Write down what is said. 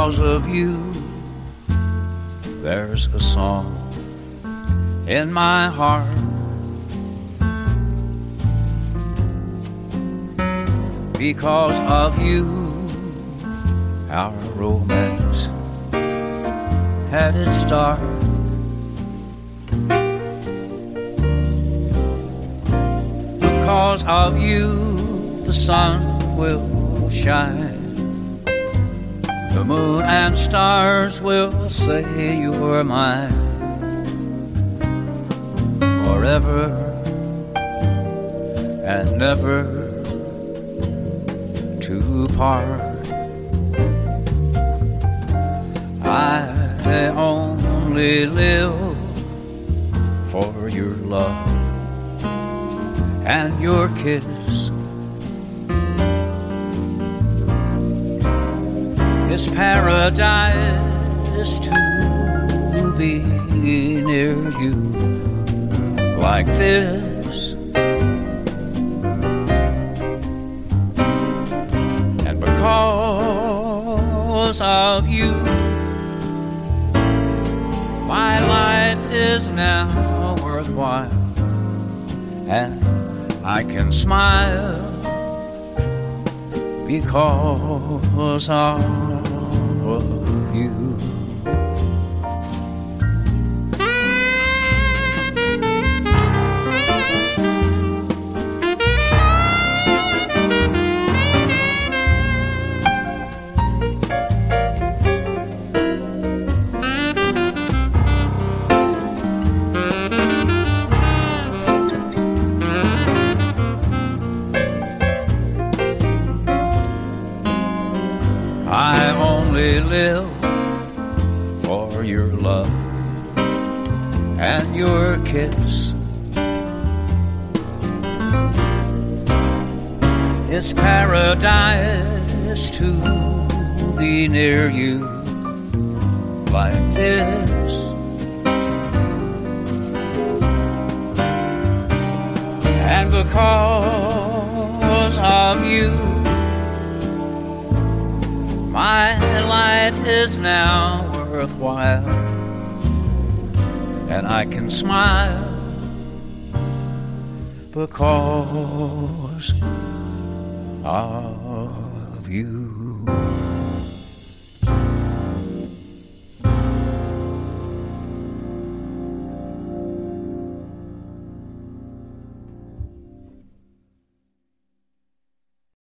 because of you, there's a song in my heart. Because of you, our romance had its start. Because of you, the sun will shine. The moon and stars will say you're mine. Forever and never to part. I only live for your love and your kiss. It's paradise to be near you like this. And because of you, my life is now worthwhile, and I can smile because of you. I only live for your love and your kiss. It's paradise to be near you like this. And because of you, my life is now worthwhile, and I can smile because of you.